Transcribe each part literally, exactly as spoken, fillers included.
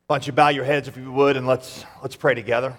Why don't you bow your heads if you would, and let's let's pray together.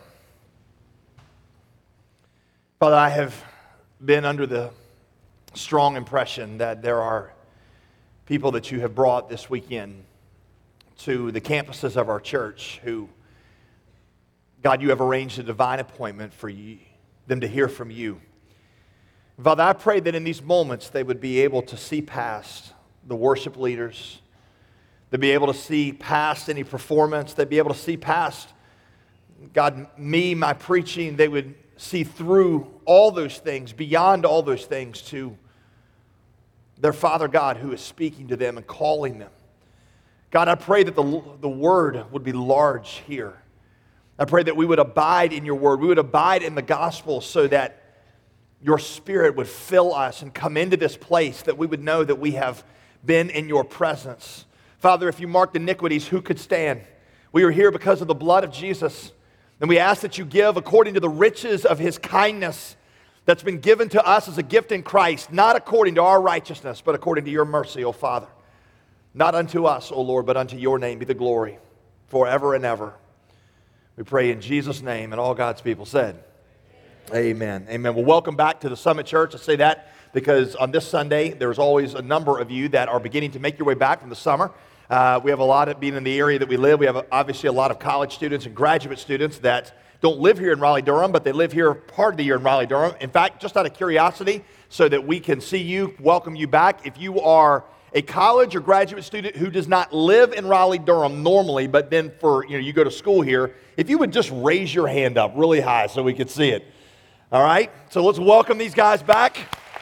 Father, I have been under the strong impression that there are people that you have brought this weekend to the campuses of our church who, God, you have arranged a divine appointment for you, them to hear from you. Father, I pray that in these moments they would be able to see past the worship leaders. They'd be able to see past any performance. They'd be able to see past, God, me, my preaching. They would see through all those things, beyond all those things, to their Father God who is speaking to them and calling them. God, I pray that the, the word would be large here. I pray that we would abide in your word. We would abide in the gospel so that your Spirit would fill us and come into this place, that we would know that we have been in your presence. Father, if you marked iniquities, who could stand? We are here because of the blood of Jesus. And we ask that you give according to the riches of his kindness that's been given to us as a gift in Christ, not according to our righteousness, but according to your mercy, O Father. Not unto us, O Lord, but unto your name be the glory forever and ever. We pray in Jesus' name, and all God's people said, Amen. Amen. Well, welcome back to the Summit Church. I say that because on this Sunday, there's always a number of you that are beginning to make your way back from the summer. Uh, we have a lot of, being in the area that we live, we have obviously a lot of college students and graduate students that don't live here in Raleigh-Durham, but they live here part of the year in Raleigh-Durham. In fact, just out of curiosity, so that we can see you, welcome you back, if you are a college or graduate student who does not live in Raleigh-Durham normally, but then for, you know, you go to school here, if you would just raise your hand up really high so we could see it. All right, so let's welcome these guys back.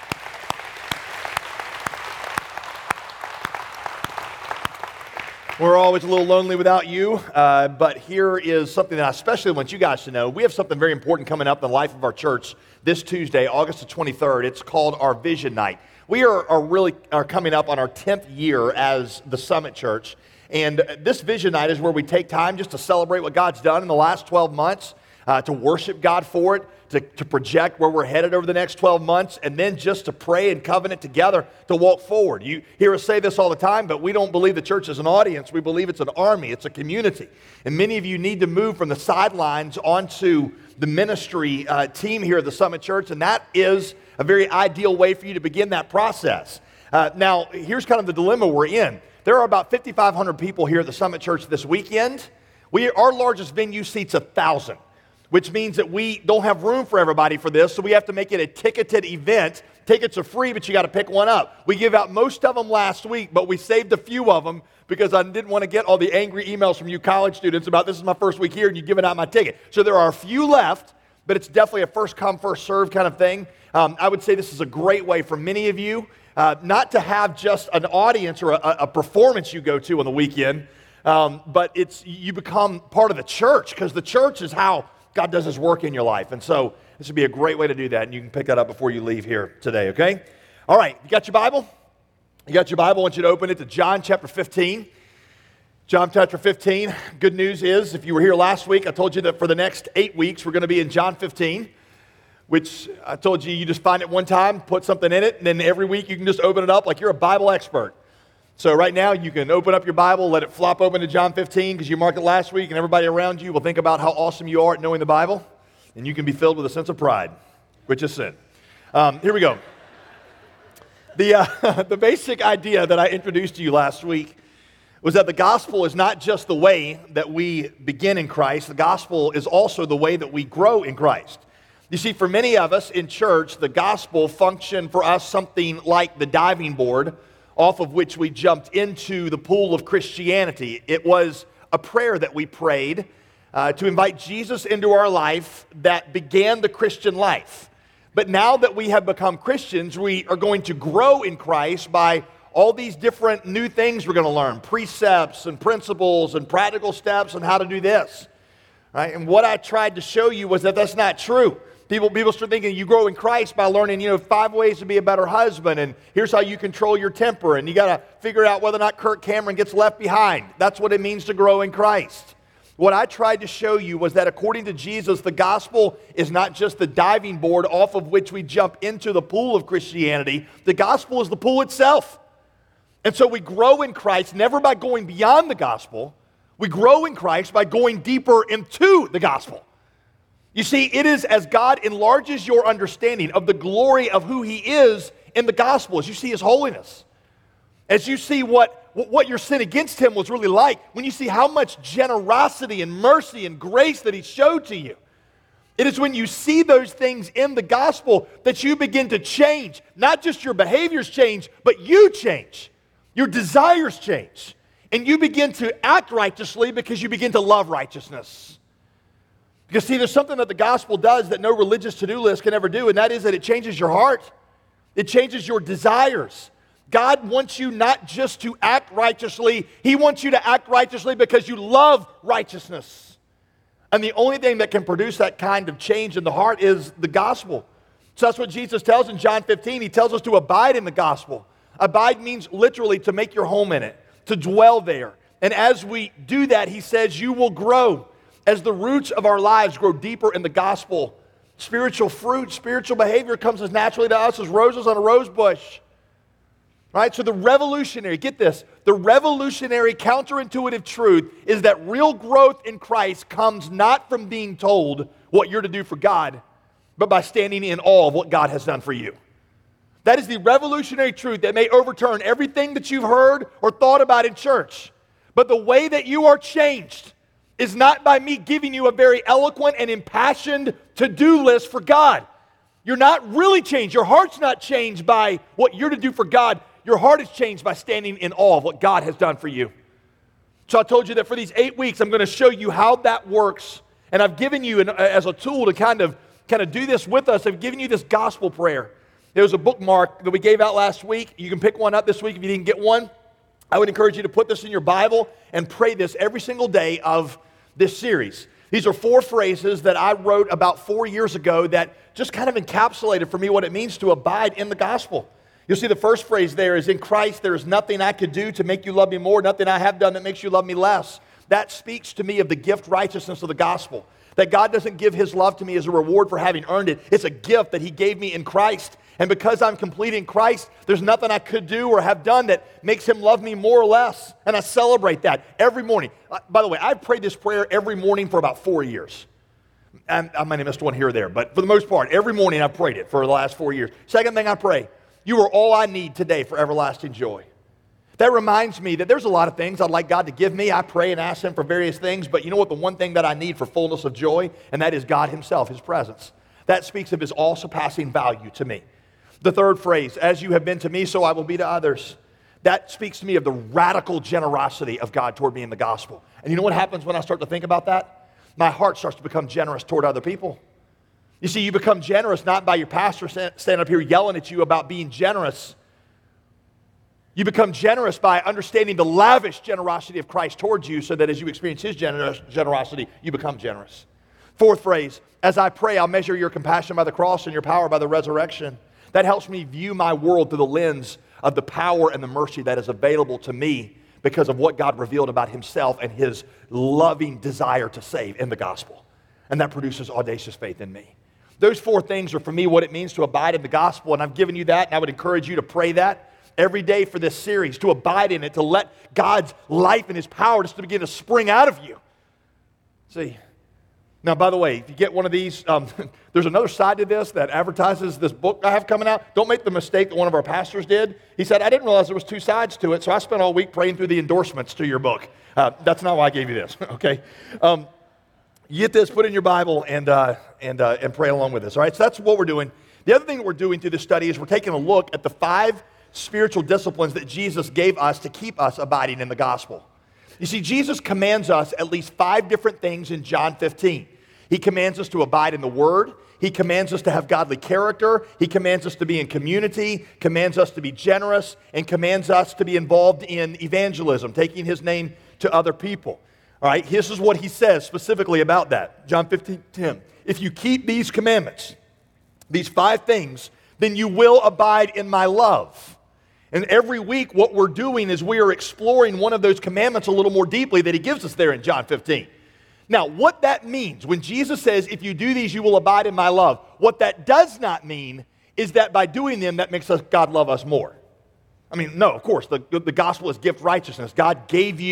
We're always a little lonely without you, uh, but here is something that I especially want you guys to know. We have something very important coming up in the life of our church this Tuesday, August the twenty-third. It's called our Vision Night. We are, are really are coming up on our tenth year as the Summit Church, and this Vision Night is where we take time just to celebrate what God's done in the last twelve months, uh, to worship God for it, to, to project where we're headed over the next twelve months, and then just to pray and covenant together to walk forward. You hear us say this all the time, but we don't believe the church is an audience. We believe it's an army. It's a community. And many of you need to move from the sidelines onto the ministry uh, team here at the Summit Church, and that is a very ideal way for you to begin that process. Uh, now, here's kind of the dilemma we're in. There are about fifty-five hundred people here at the Summit Church this weekend. We, our largest venue seats one thousand. Which means that we don't have room for everybody for this, so we have to make it a ticketed event. Tickets are free, but you got to pick one up. We gave out most of them last week, but we saved a few of them because I didn't want to get all the angry emails from you college students about this is my first week here and you're giving out my ticket. So there are a few left, but it's definitely a first come, first serve kind of thing. Um, I would say this is a great way for many of you uh, not to have just an audience or a, a performance you go to on the weekend, um, but it's you become part of the church, because the church is how God does his work in your life. And so this would be a great way to do that, and you can pick that up before you leave here today, okay? All right, you got your Bible? You got your Bible? I want you to open it to John chapter fifteen. John chapter fifteen. Good news is, if you were here last week, I told you that for the next eight weeks, we're going to be in John fifteen, which I told you, you just find it one time, put something in it, and then every week you can just open it up like you're a Bible expert. So right now, you can open up your Bible, let it flop open to John fifteen, because you marked it last week, and everybody around you will think about how awesome you are at knowing the Bible, and you can be filled with a sense of pride, which is sin. Um, here we go. The, uh, the basic idea that I introduced to you last week was that the gospel is not just the way that we begin in Christ. The gospel is also the way that we grow in Christ. You see, for many of us in church, the gospel functioned for us something like the diving board off of which we jumped into the pool of Christianity. It was a prayer that we prayed uh, to invite Jesus into our life that began the Christian life. But now that we have become Christians, we are going to grow in Christ by all these different new things we're going to learn, precepts and principles and practical steps on how to do this. Right? And what I tried to show you was that that's not true. People, people start thinking you grow in Christ by learning, you know, five ways to be a better husband, and here's how you control your temper, and you got to figure out whether or not Kirk Cameron gets left behind. That's what it means to grow in Christ. What I tried to show you was that according to Jesus, the gospel is not just the diving board off of which we jump into the pool of Christianity. The gospel is the pool itself. And so we grow in Christ never by going beyond the gospel. We grow in Christ by going deeper into the gospel. You see, it is as God enlarges your understanding of the glory of who he is in the gospel, as you see his holiness, as you see what, what your sin against him was really like, when you see how much generosity and mercy and grace that he showed to you. It is when you see those things in the gospel that you begin to change. Not just your behaviors change, but you change. Your desires change. And you begin to act righteously because you begin to love righteousness. Because see, there's something that the gospel does that no religious to-do list can ever do, and that is that it changes your heart. It changes your desires. God wants you not just to act righteously, he wants you to act righteously because you love righteousness. And the only thing that can produce that kind of change in the heart is the gospel. So that's what Jesus tells in John fifteen. He tells us to abide in the gospel. Abide means literally to make your home in it, to dwell there. And as we do that, he says, you will grow. As the roots of our lives grow deeper in the gospel, spiritual fruit, spiritual behavior comes as naturally to us as roses on a rose bush. Right? So the revolutionary, get this, the revolutionary counterintuitive truth is that real growth in Christ comes not from being told what you're to do for God, but by standing in awe of what God has done for you. That is the revolutionary truth that may overturn everything that you've heard or thought about in church. But the way that you are changed is not by me giving you a very eloquent and impassioned to-do list for God. You're not really changed. Your heart's not changed by what you're to do for God. Your heart is changed by standing in awe of what God has done for you. So I told you that for these eight weeks, I'm going to show you how that works. And I've given you, an, as a tool to kind of, kind of do this with us, I've given you this gospel prayer. There was a bookmark that we gave out last week. You can pick one up this week if you didn't get one. I would encourage you to put this in your Bible and pray this every single day of this series. These are four phrases that I wrote about four years ago that just kind of encapsulated for me what it means to abide in the gospel. You'll see the first phrase there is, in Christ there is nothing I could do to make you love me more, nothing I have done that makes you love me less. That speaks to me of the gift righteousness of the gospel. That God doesn't give his love to me as a reward for having earned it. It's a gift that he gave me in Christ. And because I'm complete in Christ, there's nothing I could do or have done that makes him love me more or less. And I celebrate that every morning. Uh, by the way, I've prayed this prayer every morning for about four years. I, I might have missed one here or there, but for the most part, every morning I've prayed it for the last four years. Second thing I pray, you are all I need today for everlasting joy. That reminds me that there's a lot of things I'd like God to give me. I pray and ask him for various things, but you know what? The one thing that I need for fullness of joy, and that is God himself, his presence. That speaks of his all-surpassing value to me. The third phrase, as you have been to me, so I will be to others. That speaks to me of the radical generosity of God toward me in the gospel. And you know what happens when I start to think about that? My heart starts to become generous toward other people. You see, you become generous not by your pastor standing up here yelling at you about being generous. You become generous by understanding the lavish generosity of Christ towards you so that as you experience his gener- generosity, you become generous. Fourth phrase, as I pray, I'll measure your compassion by the cross and your power by the resurrection. That helps me view my world through the lens of the power and the mercy that is available to me because of what God revealed about himself and his loving desire to save in the gospel. And that produces audacious faith in me. Those four things are for me what it means to abide in the gospel, and I've given you that, and I would encourage you to pray that every day for this series, to abide in it, to let God's life and his power just to begin to spring out of you. See, now, by the way, if you get one of these, um, there's another side to this that advertises this book I have coming out. Don't make the mistake that one of our pastors did. He said, I didn't realize there was two sides to it, so I spent all week praying through the endorsements to your book. Uh, that's not why I gave you this, okay? Um, you get this, put it in your Bible, and, uh, and, uh, and pray along with us, all right? So that's what we're doing. The other thing that we're doing through this study is we're taking a look at the five spiritual disciplines that Jesus gave us to keep us abiding in the gospel. You see, Jesus commands us at least five different things in John fifteen. He commands us to abide in the Word. He commands us to have godly character. He commands us to be in community, commands us to be generous, and commands us to be involved in evangelism, taking his name to other people. All right, this is what he says specifically about that. John fifteen ten. If you keep these commandments, these five things, then you will abide in my love. And every week what we're doing is we are exploring one of those commandments a little more deeply that he gives us there in John fifteen. Now, what that means, when Jesus says, if you do these, you will abide in my love, what that does not mean is that by doing them, that makes us, God love us more. I mean, no, of course, the, the gospel is gift righteousness. God gave you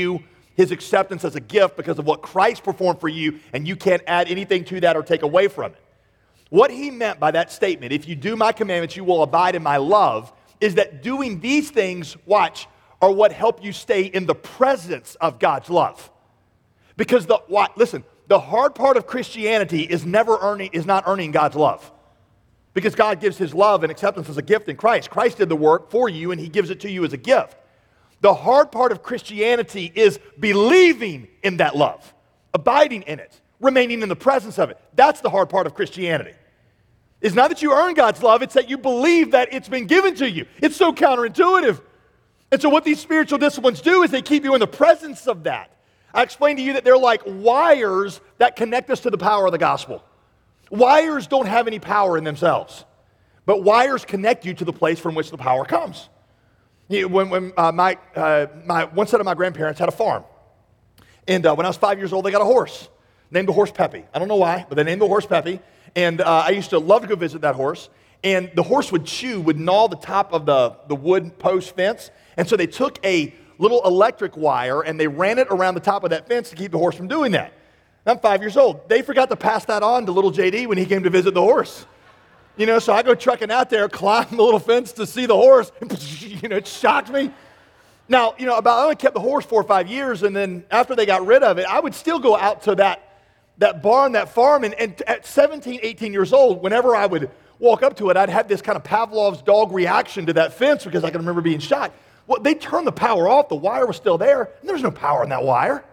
his acceptance as a gift because of what Christ performed for you, and you can't add anything to that or take away from it. What he meant by that statement, if you do my commandments, you will abide in my love, is that doing these things, watch, are what help you stay in the presence of God's love. Because the, what, listen, the hard part of Christianity is never earning, is not earning God's love. Because God gives his love and acceptance as a gift in Christ. Christ did the work for you and he gives it to you as a gift. The hard part of Christianity is believing in that love, abiding in it, remaining in the presence of it. That's the hard part of Christianity. It's not that you earn God's love, it's that you believe that it's been given to you. It's so counterintuitive. And so what these spiritual disciplines do is they keep you in the presence of that. I explained to you that they're like wires that connect us to the power of the gospel. Wires don't have any power in themselves, but wires connect you to the place from which the power comes. You know, when when uh, my, uh, my, one set of my grandparents had a farm, and uh, when I was five years old, they got a horse, named the horse Peppy. I don't know why, but they named the horse Peppy, and uh, I used to love to go visit that horse, and the horse would chew, would gnaw the top of the, the wood post fence, and so they took a little electric wire, and they ran it around the top of that fence to keep the horse from doing that. I'm five years old. They forgot to pass that on to little J D when he came to visit the horse. You know, so I go trucking out there, climb the little fence to see the horse, and, you know, it shocked me. Now, you know, about I only kept the horse four or five years, and then after they got rid of it, I would still go out to that, that barn, that farm, and, and at seventeen, eighteen years old, whenever I would walk up to it, I'd have this kind of Pavlov's dog reaction to that fence because I can remember being shocked. Well, they turned the power off. The wire was still there, and there was no power in that wire.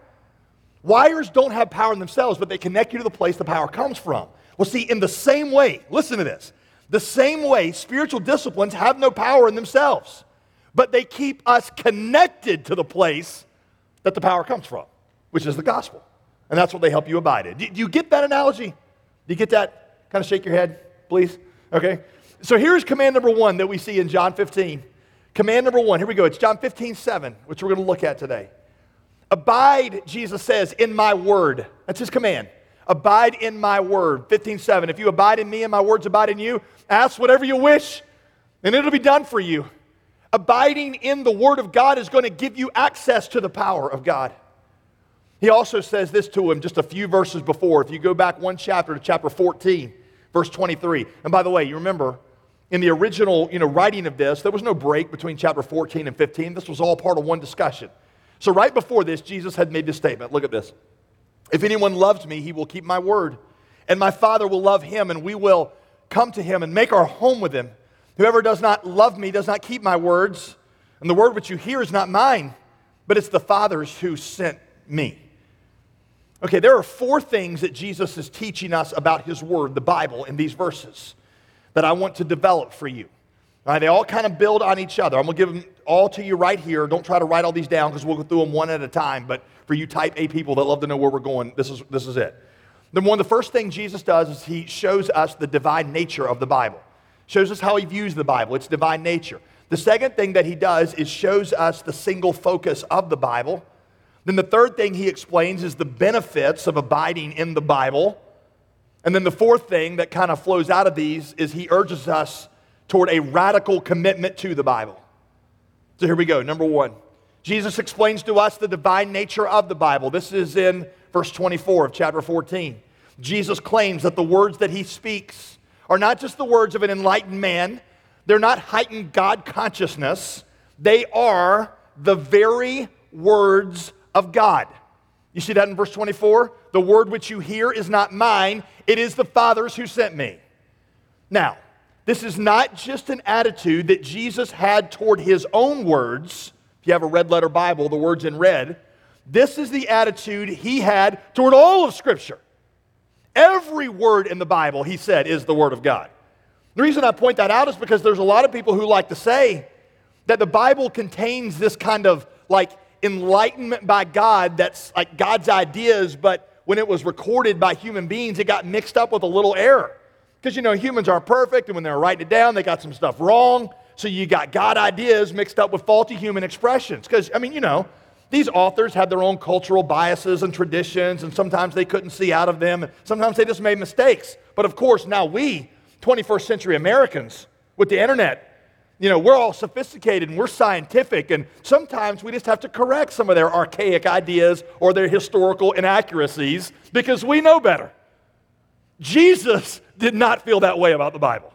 Wires don't have power in themselves, but they connect you to the place the power comes from. Well, see, in the same way, listen to this, the same way spiritual disciplines have no power in themselves, but they keep us connected to the place that the power comes from, which is the gospel. And that's what they help you abide in. Do you get that analogy? Do you get that? Kind of shake your head, please. Okay. So here's command number one that we see in John fifteen. Command number one, here we go. It's John fifteen, seven, which we're going to look at today. Abide, Jesus says, in my word. That's his command. Abide in my word. fifteen, seven. If you abide in me and my words abide in you, ask whatever you wish, and it'll be done for you. Abiding in the word of God is going to give you access to the power of God. He also says this to him just a few verses before. If you go back one chapter to chapter fourteen, verse twenty-three. And by the way, you remember, in the original, you know, writing of this, there was no break between chapter fourteen and fifteen. This was all part of one discussion. So right before this, Jesus had made this statement. Look at this. If anyone loves me, he will keep my word. And my Father will love him, and we will come to him and make our home with him. Whoever does not love me does not keep my words. And the word which you hear is not mine, but it's the Father's who sent me. Okay, there are four things that Jesus is teaching us about his word, the Bible, in these verses that I want to develop for you. All right, they all kind of build on each other. I'm going to give them all to you right here. Don't try to write all these down because we'll go through them one at a time. But for you type A people that love to know where we're going, this is, this is it. Number one, the first thing Jesus does is he shows us the divine nature of the Bible. Shows us how he views the Bible, its divine nature. The second thing that he does is shows us the single focus of the Bible. Then the third thing he explains is the benefits of abiding in the Bible. And then the fourth thing that kind of flows out of these is he urges us toward a radical commitment to the Bible. So here we go. Number one, Jesus explains to us the divine nature of the Bible. This is in verse twenty-four of chapter fourteen. Jesus claims that the words that he speaks are not just the words of an enlightened man. They're not heightened God consciousness. They are the very words of God. You see that in verse twenty-four? The word which you hear is not mine. It is the Father's who sent me. Now, this is not just an attitude that Jesus had toward his own words. If you have a red letter Bible, the words in red. This is the attitude he had toward all of Scripture. Every word in the Bible, he said, is the Word of God. The reason I point that out is because there's a lot of people who like to say that the Bible contains this kind of like enlightenment by God that's like God's ideas, but when it was recorded by human beings, it got mixed up with a little error. Because, you know, humans aren't perfect, and when they're writing it down, they got some stuff wrong. So you got God ideas mixed up with faulty human expressions. Because, I mean, you know, these authors had their own cultural biases and traditions, and sometimes they couldn't see out of them. Sometimes they just made mistakes. But, of course, now we, twenty-first century Americans, with the internet, you know, we're all sophisticated and we're scientific, and sometimes we just have to correct some of their archaic ideas or their historical inaccuracies because we know better. Jesus did not feel that way about the Bible.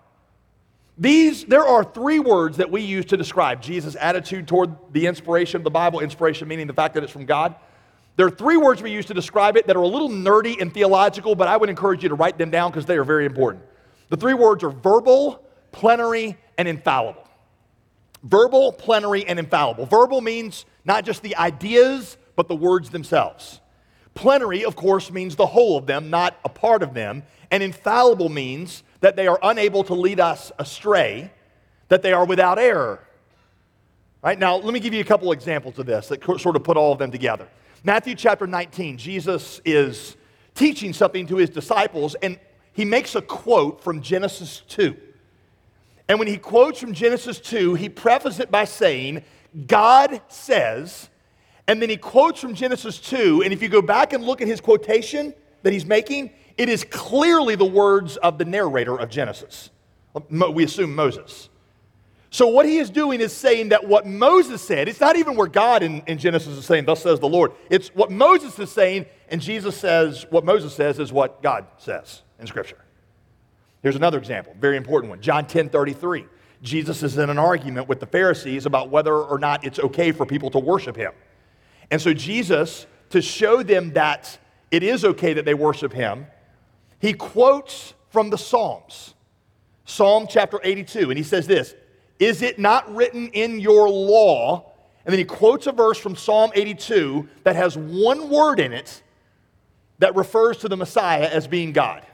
These, there are three words that we use to describe Jesus' attitude toward the inspiration of the Bible, inspiration meaning the fact that it's from God. There are three words we use to describe it that are a little nerdy and theological, but I would encourage you to write them down because they are very important. The three words are verbal, plenary, and infallible. Verbal, plenary, and infallible. Verbal means not just the ideas, but the words themselves. Plenary, of course, means the whole of them, not a part of them. And infallible means that they are unable to lead us astray, that they are without error. Right? Now, let me give you a couple examples of this that sort of put all of them together. Matthew chapter nineteen, Jesus is teaching something to his disciples, and he makes a quote from Genesis two. And when he quotes from Genesis two, he prefaces it by saying, God says, and then he quotes from Genesis two, and if you go back and look at his quotation that he's making, it is clearly the words of the narrator of Genesis. We assume Moses. So what he is doing is saying that what Moses said, it's not even where God in, in Genesis is saying, thus says the Lord. It's what Moses is saying, and Jesus says, what Moses says is what God says in Scripture. Here's another example, very important one. John ten thirty-three. Jesus is in an argument with the Pharisees about whether or not it's okay for people to worship him. And so Jesus, to show them that it is okay that they worship him, he quotes from the Psalms. Psalm chapter eighty-two, and he says this, is it not written in your law? And then he quotes a verse from Psalm eighty-two that has one word in it that refers to the Messiah as being God.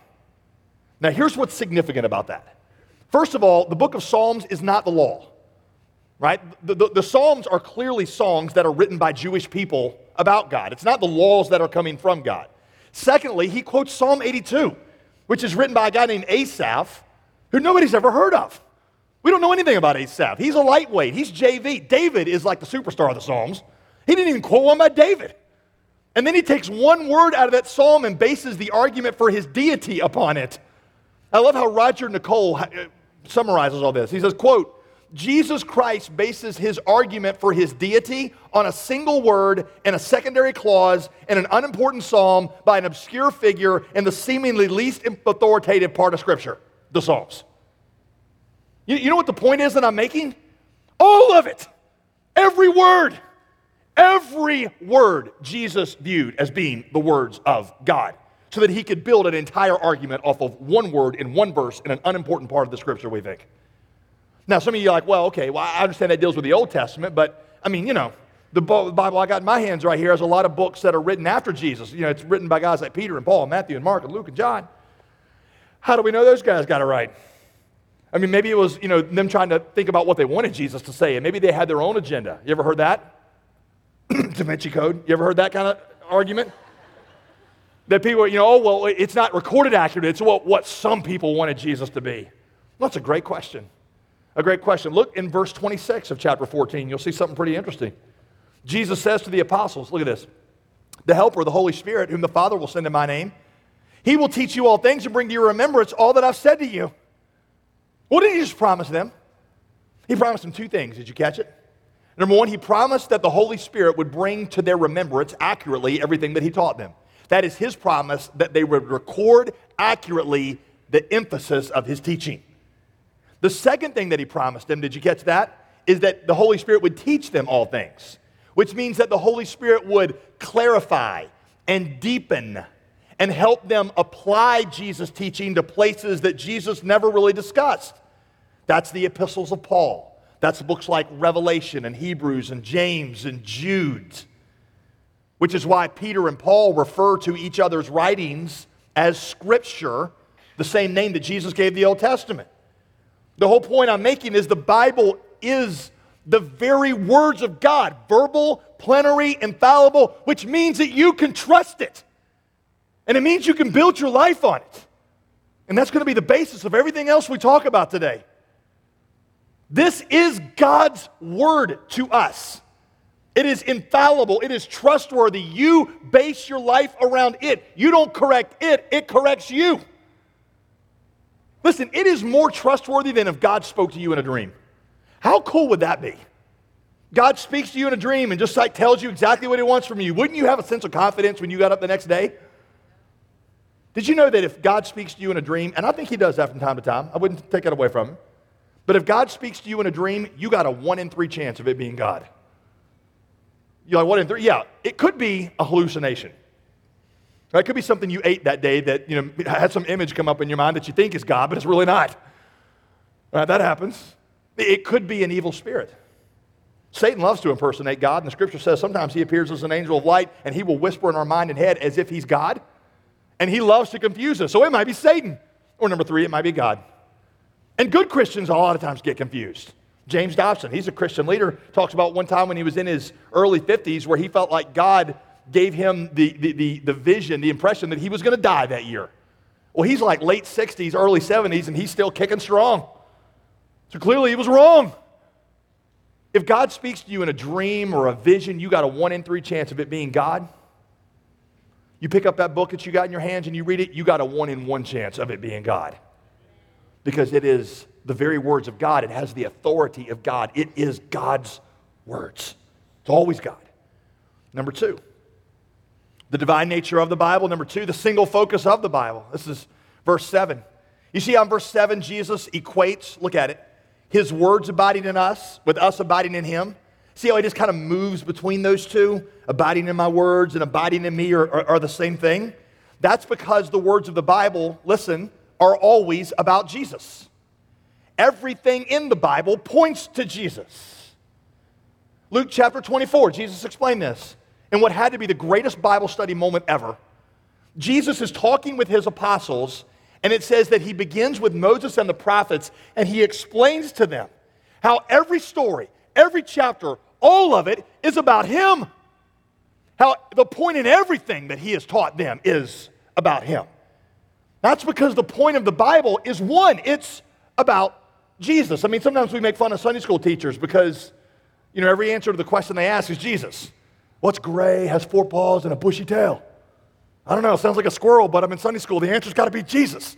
Now here's what's significant about that. First of all, the book of Psalms is not the law, right? The, the, the Psalms are clearly songs that are written by Jewish people about God. It's not the laws that are coming from God. Secondly, he quotes Psalm eighty-two, which is written by a guy named Asaph, who nobody's ever heard of. We don't know anything about Asaph. He's a lightweight. He's J V. David is like the superstar of the Psalms. He didn't even quote one by David. And then he takes one word out of that psalm and bases the argument for his deity upon it. I love how Roger Nicole summarizes all this. He says, quote, Jesus Christ bases his argument for his deity on a single word and a secondary clause in an unimportant psalm by an obscure figure in the seemingly least authoritative part of Scripture, the Psalms. You, you know what the point is that I'm making? All of it. Every word. Every word Jesus viewed as being the words of God so that he could build an entire argument off of one word in one verse in an unimportant part of the Scripture, we think. Now, some of you are like, well, okay, well, I understand that deals with the Old Testament, but, I mean, you know, the Bible I got in my hands right here has a lot of books that are written after Jesus. You know, it's written by guys like Peter and Paul and Matthew and Mark and Luke and John. How do we know those guys got it right? I mean, maybe it was, you know, them trying to think about what they wanted Jesus to say, and maybe they had their own agenda. You ever heard that? Da Vinci Code. You ever heard that kind of argument? That people, you know, oh, well, it's not recorded accurately. It's what, what some people wanted Jesus to be. Well, that's a great question. A great question. Look in verse twenty-six of chapter fourteen. You'll see something pretty interesting. Jesus says to the apostles, look at this. The Helper, the Holy Spirit, whom the Father will send in my name, he will teach you all things and bring to your remembrance all that I've said to you. What did he just promise them? He promised them two things. Did you catch it? Number one, he promised that the Holy Spirit would bring to their remembrance accurately everything that he taught them. That is his promise that they would record accurately the emphasis of his teaching. The second thing that he promised them, did you catch that? Is that the Holy Spirit would teach them all things, which means that the Holy Spirit would clarify and deepen and help them apply Jesus' teaching to places that Jesus never really discussed. That's the epistles of Paul. That's books like Revelation and Hebrews and James and Jude, which is why Peter and Paul refer to each other's writings as Scripture, the same name that Jesus gave the Old Testament. The whole point I'm making is the Bible is the very words of God, verbal, plenary, infallible, which means that you can trust it. And it means you can build your life on it. And that's going to be the basis of everything else we talk about today. This is God's word to us. It is infallible. It is trustworthy. You base your life around it. You don't correct it. It corrects you. Listen, it is more trustworthy than if God spoke to you in a dream. How cool would that be? God speaks to you in a dream and just like tells you exactly what he wants from you. Wouldn't you have a sense of confidence when you got up the next day? Did you know that if God speaks to you in a dream, and I think he does that from time to time, I wouldn't take that away from him, but if God speaks to you in a dream, you got a one in three chance of it being God. You're like, one in three? Yeah, it could be a hallucination. It could be something you ate that day that, you know, had some image come up in your mind that you think is God, but it's really not. Right, that happens. It could be an evil spirit. Satan loves to impersonate God, and the scripture says sometimes he appears as an angel of light, and he will whisper in our mind and head as if he's God, and he loves to confuse us. So it might be Satan. Or number three, it might be God. And good Christians a lot of times get confused. James Dobson, he's a Christian leader, talks about one time when he was in his early fifties where he felt like God gave him the, the, the, the vision, the impression that he was going to die that year. Well, he's like late sixties, early seventies, and he's still kicking strong. So clearly he was wrong. If God speaks to you in a dream or a vision, you got a one in three chance of it being God. You pick up that book that you got in your hands and you read it, you got a one in one chance of it being God. Because it is the very words of God. It has the authority of God. It is God's words. It's always God. Number two, the divine nature of the Bible. Number two, the single focus of the Bible. This is verse seven. You see how in verse seven, Jesus equates, look at it, his words abiding in us with us abiding in him. See how he just kind of moves between those two? Abiding in my words and abiding in me are, are, are the same thing. That's because the words of the Bible, listen, are always about Jesus. Everything in the Bible points to Jesus. Luke chapter twenty-four, Jesus explained this. In what had to be the greatest Bible study moment ever, Jesus is talking with his apostles, and it says that he begins with Moses and the prophets, and he explains to them how every story, every chapter, all of it is about him. How the point in everything that he has taught them is about him. That's because the point of the Bible is one, it's about Jesus. I mean, sometimes we make fun of Sunday school teachers because, you know, every answer to the question they ask is Jesus. What's gray, has four paws, and a bushy tail? I don't know, it sounds like a squirrel, but I'm in Sunday school. The answer's got to be Jesus.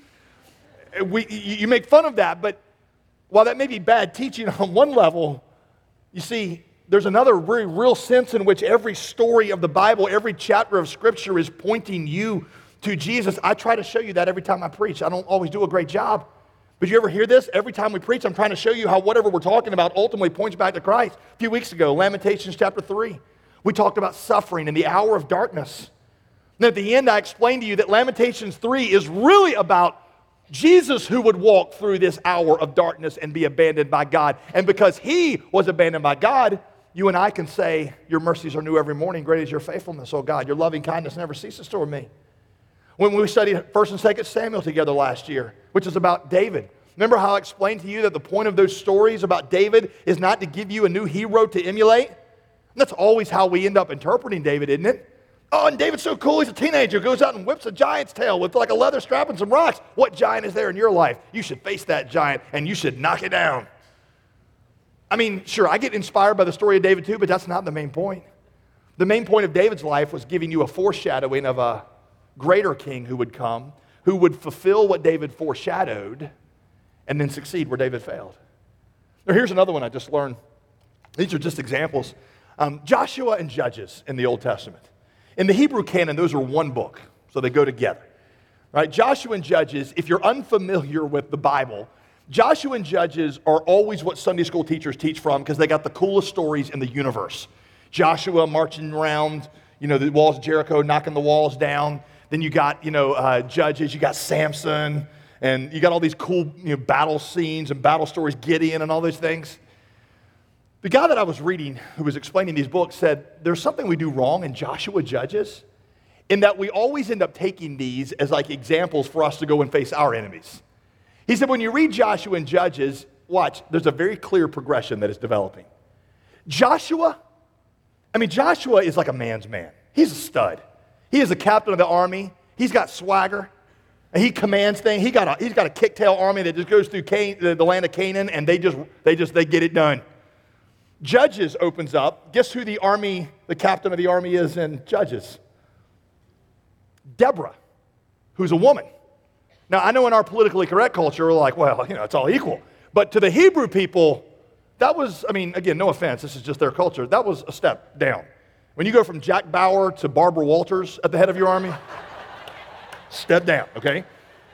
We, you make fun of that, but while that may be bad teaching on one level, you see, there's another very real sense in which every story of the Bible, every chapter of Scripture is pointing you to Jesus. I try to show you that every time I preach. I don't always do a great job. But you ever hear this? Every time we preach, I'm trying to show you how whatever we're talking about ultimately points back to Christ. A few weeks ago, Lamentations chapter three, we talked about suffering in the hour of darkness. And at the end, I explained to you that Lamentations three is really about Jesus who would walk through this hour of darkness and be abandoned by God. And because he was abandoned by God, you and I can say, your mercies are new every morning. Great is your faithfulness, O God. Your loving kindness never ceases toward me. When we studied First and Second Samuel together last year, which is about David, remember how I explained to you that the point of those stories about David is not to give you a new hero to emulate? And that's always how we end up interpreting David, isn't it? Oh, and David's so cool, he's a teenager, goes out and whips a giant's tail with like a leather strap and some rocks. What giant is there in your life? You should face that giant and you should knock it down. I mean, sure, I get inspired by the story of David too, but that's not the main point. The main point of David's life was giving you a foreshadowing of a greater king who would come, who would fulfill what David foreshadowed and then succeed where David failed. Now, here's another one I just learned. These are just examples. Um, Joshua and Judges in the Old Testament. In the Hebrew canon, those are one book, so they go together. Right? Joshua and Judges, if you're unfamiliar with the Bible, Joshua and Judges are always what Sunday school teachers teach from because they got the coolest stories in the universe. Joshua marching around, you know, the walls of Jericho, knocking the walls down. Then you got, you know, uh, Judges, you got Samson, and you got all these cool, you know, battle scenes and battle stories, Gideon and all those things. The guy that I was reading who was explaining these books said there's something we do wrong in Joshua Judges in that we always end up taking these as like examples for us to go and face our enemies. He said when you read Joshua and Judges, watch, there's a very clear progression that is developing. Joshua, I mean, Joshua is like a man's man. He's a stud. He is the captain of the army. He's got swagger. And he commands things. He got a, he's got a kick-tail army that just goes through Can, the, the land of Canaan, and they just, they just, they get it done. Judges opens up. Guess who the army, the captain of the army is in Judges? Deborah, who's a woman. Now, I know in our politically correct culture, we're like, well, you know, it's all equal. But to the Hebrew people, that was, I mean, again, no offense, this is just their culture. That was a step down. When you go from Jack Bauer to Barbara Walters at the head of your army, step down, okay?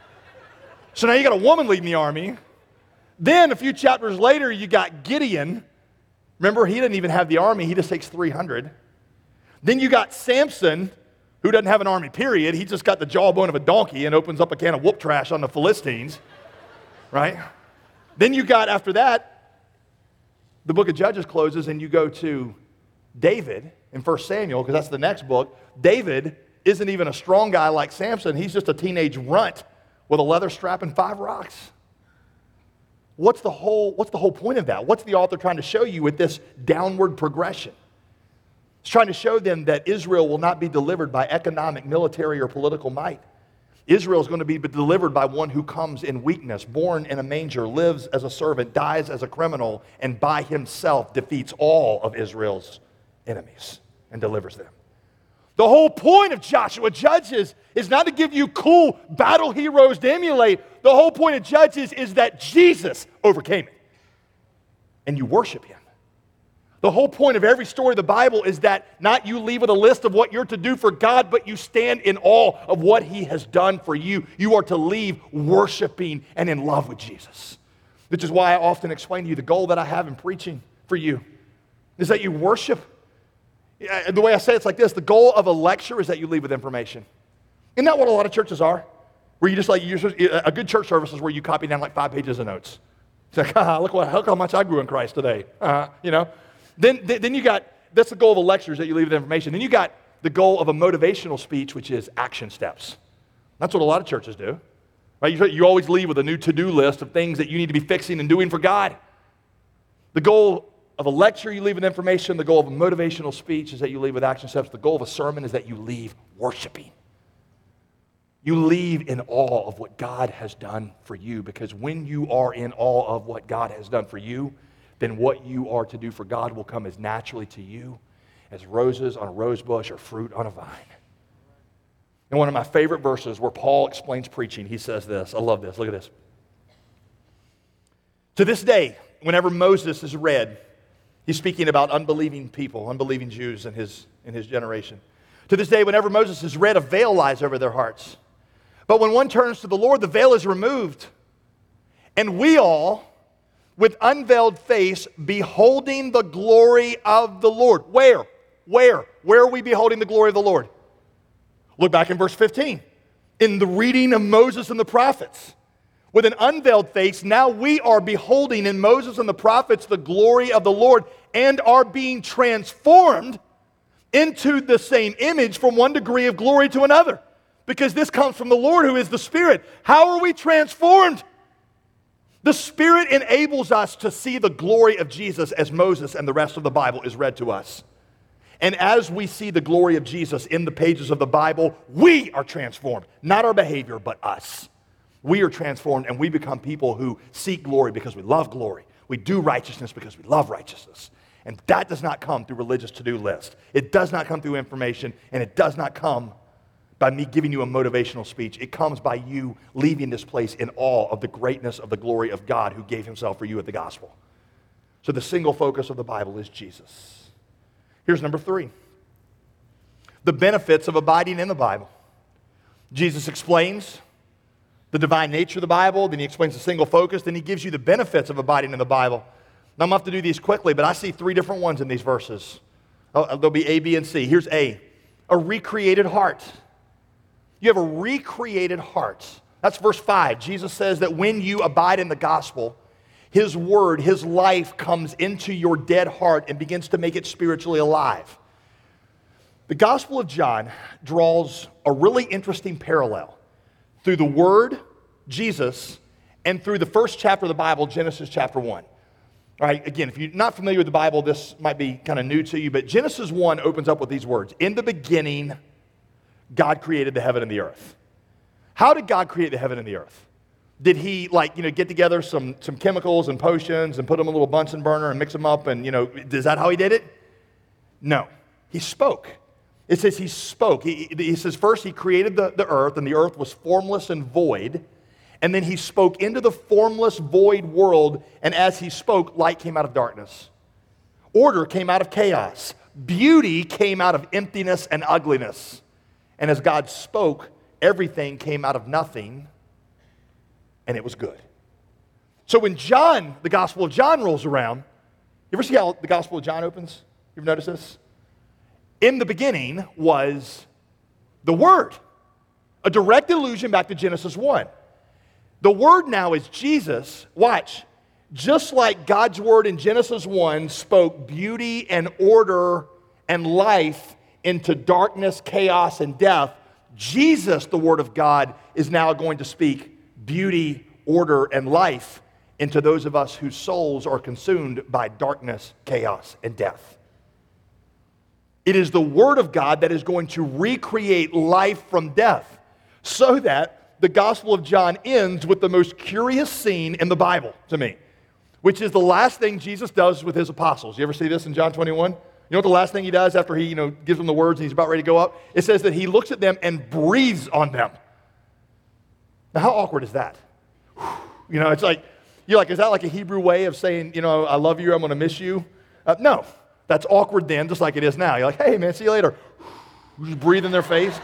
So now you got a woman leading the army. Then a few chapters later, you got Gideon. Remember, he didn't even have the army. He just takes three hundred. Then you got Samson, who doesn't have an army, period. He just got the jawbone of a donkey and opens up a can of whoop trash on the Philistines, right? Then you got, after that, the book of Judges closes and you go to David in First Samuel, because that's the next book. David isn't even a strong guy like Samson. He's just a teenage runt with a leather strap and five rocks. What's the whole, what's the whole point of that? What's the author trying to show you with this downward progression? He's trying to show them that Israel will not be delivered by economic, military, or political might. Israel is going to be delivered by one who comes in weakness, born in a manger, lives as a servant, dies as a criminal, and by himself defeats all of Israel's enemies and delivers them. The whole point of Joshua Judges is not to give you cool battle heroes to emulate. The whole point of Judges is that Jesus overcame it, and you worship him. The whole point of every story of the Bible is that not you leave with a list of what you're to do for God, but you stand in awe of what he has done for you. You are to leave worshiping and in love with Jesus. Which is why I often explain to you the goal that I have in preaching for you is that you worship. The way I say it's like this: the goal of a lecture is that you leave with information. Isn't that what a lot of churches are? Where you just like, you're, a good church service is where you copy down like five pages of notes. It's like, ah, look, what, look how much I grew in Christ today. Uh, you know? Then, then you got, that's the goal of a lecture, is that you leave with information. Then you got the goal of a motivational speech, which is action steps. That's what a lot of churches do. Right? You, you always leave with a new to-do list of things that you need to be fixing and doing for God. The goal of a lecture, you leave with information. The goal of a motivational speech is that you leave with action steps. The goal of a sermon is that you leave worshiping. You leave in awe of what God has done for you, because when you are in awe of what God has done for you, then what you are to do for God will come as naturally to you as roses on a rose bush or fruit on a vine. And one of my favorite verses where Paul explains preaching, he says this. I love this. Look at this. To this day, whenever Moses is read, he's speaking about unbelieving people, unbelieving Jews in his, in his generation. To this day, whenever Moses is read, a veil lies over their hearts. But when one turns to the Lord, the veil is removed. And we all, with unveiled face, beholding the glory of the Lord. Where? Where? Where are we beholding the glory of the Lord? Look back in verse fifteen. In the reading of Moses and the prophets. With an unveiled face, now we are beholding in Moses and the prophets the glory of the Lord, and are being transformed into the same image from one degree of glory to another. Because this comes from the Lord, who is the Spirit. How are we transformed? The Spirit enables us to see the glory of Jesus as Moses and the rest of the Bible is read to us. And as we see the glory of Jesus in the pages of the Bible, we are transformed. Not our behavior, but us. We are transformed, and we become people who seek glory because we love glory. We do righteousness because we love righteousness. And that does not come through religious to-do list. It does not come through information, and it does not come by me giving you a motivational speech. It comes by you leaving this place in awe of the greatness of the glory of God who gave himself for you at the gospel. So the single focus of the Bible is Jesus. Here's number three. The benefits of abiding in the Bible. Jesus explains the divine nature of the Bible, then he explains the single focus, then he gives you the benefits of abiding in the Bible. Now I'm going to have to do these quickly, but I see three different ones in these verses. Oh, there'll be A, B, and C. Here's A. A recreated heart. You have a recreated heart. That's verse five. Jesus says that when you abide in the gospel, his word, his life comes into your dead heart and begins to make it spiritually alive. The Gospel of John draws a really interesting parallel through the word, Jesus, and through the first chapter of the Bible, Genesis chapter one. All right, again, if you're not familiar with the Bible, this might be kind of new to you, but Genesis one opens up with these words. In the beginning, God created the heaven and the earth. How did God create the heaven and the earth? Did he, like, you know, get together some, some chemicals and potions and put them in a little Bunsen burner and mix them up and, you know, is that how he did it? No. He spoke. It says he spoke. He, he says first he created the, the earth, and the earth was formless and void, And then he spoke into the formless, void world, and as he spoke, light came out of darkness. Order came out of chaos. Beauty came out of emptiness and ugliness. And as God spoke, everything came out of nothing, and it was good. So when John, the Gospel of John rolls around, you ever see how the Gospel of John opens? You ever notice this? In the beginning was the Word. A direct allusion back to Genesis one. The Word now is Jesus. Watch. Just like God's Word in Genesis one spoke beauty and order and life into darkness, chaos, and death, Jesus, the Word of God, is now going to speak beauty, order, and life into those of us whose souls are consumed by darkness, chaos, and death. It is the Word of God that is going to recreate life from death, so that the Gospel of John ends with the most curious scene in the Bible to me, which is the last thing Jesus does with his apostles. You ever see this in John twenty-one? You know what the last thing he does after he, you know, gives them the words and he's about ready to go up? It says that he looks at them and breathes on them. Now, how awkward is that? You know, it's like, you're like, is that like a Hebrew way of saying, you know, I love you, I'm going to miss you? Uh, no, that's awkward then, just like it is now. You're like, hey, man, see you later. Just breathe in their face.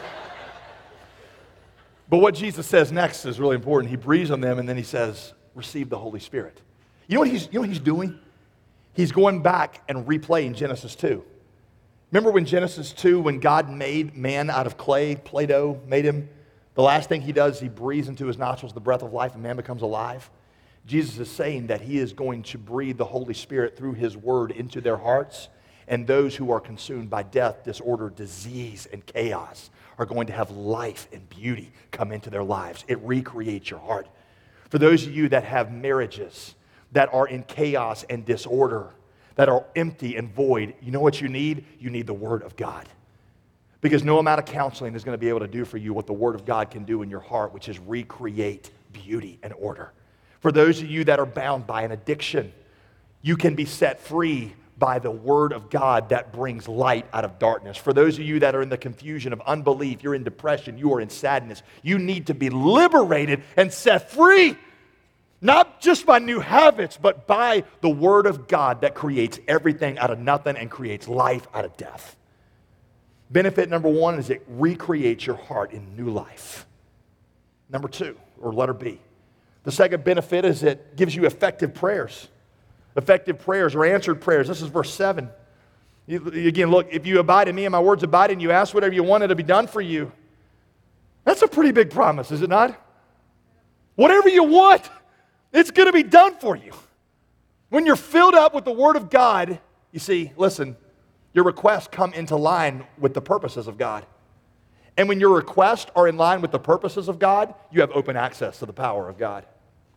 But what Jesus says next is really important. He breathes on them and then he says, receive the Holy Spirit. You know what he's, you know what he's doing? He's going back and replaying Genesis two. Remember when Genesis two, when God made man out of clay, Play-Doh made him, the last thing he does, he breathes into his nostrils the breath of life and man becomes alive? Jesus is saying that he is going to breathe the Holy Spirit through his word into their hearts, and those who are consumed by death, disorder, disease, and chaos are going to have life and beauty come into their lives. It recreates your heart. For those of you that have marriages that are in chaos and disorder, that are empty and void, you know what you need? You need the Word of God. Because no amount of counseling is going to be able to do for you what the Word of God can do in your heart, which is recreate beauty and order. For those of you that are bound by an addiction, you can be set free by the Word of God that brings light out of darkness. For those of you that are in the confusion of unbelief, you're in depression, you are in sadness, you need to be liberated and set free. Not just by new habits, but by the Word of God that creates everything out of nothing and creates life out of death. Benefit number one is it recreates your heart in new life. Number two, or letter B, the second benefit is it gives you effective prayers. Effective prayers or answered prayers. This is verse seven. You, again, look, if you abide in me and my words abide in you, ask whatever you want, it'll be done for you. That's a pretty big promise, is it not? Whatever you want, it's going to be done for you. When you're filled up with the Word of God, you see, listen, your requests come into line with the purposes of God. And when your requests are in line with the purposes of God, you have open access to the power of God.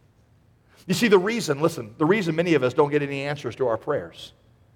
You see, the reason, listen, the reason many of us don't get any answers to our prayers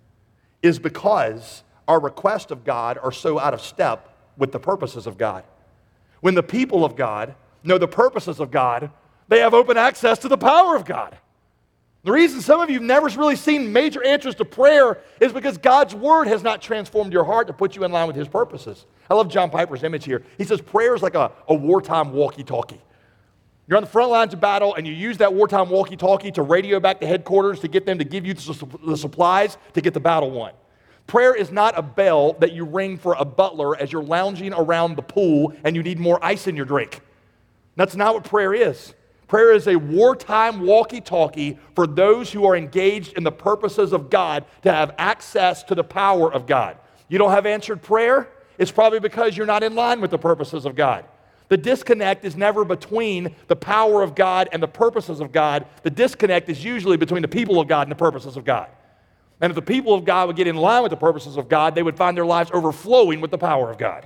is because our requests of God are so out of step with the purposes of God. When the people of God know the purposes of God, they have open access to the power of God. The reason some of you have never really seen major answers to prayer is because God's Word has not transformed your heart to put you in line with His purposes. I love John Piper's image here. He says prayer is like a, a wartime walkie-talkie. You're on the front lines of battle and you use that wartime walkie-talkie to radio back to headquarters to get them to give you the supplies to get the battle won. Prayer is not a bell that you ring for a butler as you're lounging around the pool and you need more ice in your drink. That's not what prayer is. Prayer is a wartime walkie-talkie for those who are engaged in the purposes of God to have access to the power of God. You don't have answered prayer? It's probably because you're not in line with the purposes of God. The disconnect is never between the power of God and the purposes of God. The disconnect is usually between the people of God and the purposes of God. And if the people of God would get in line with the purposes of God, they would find their lives overflowing with the power of God.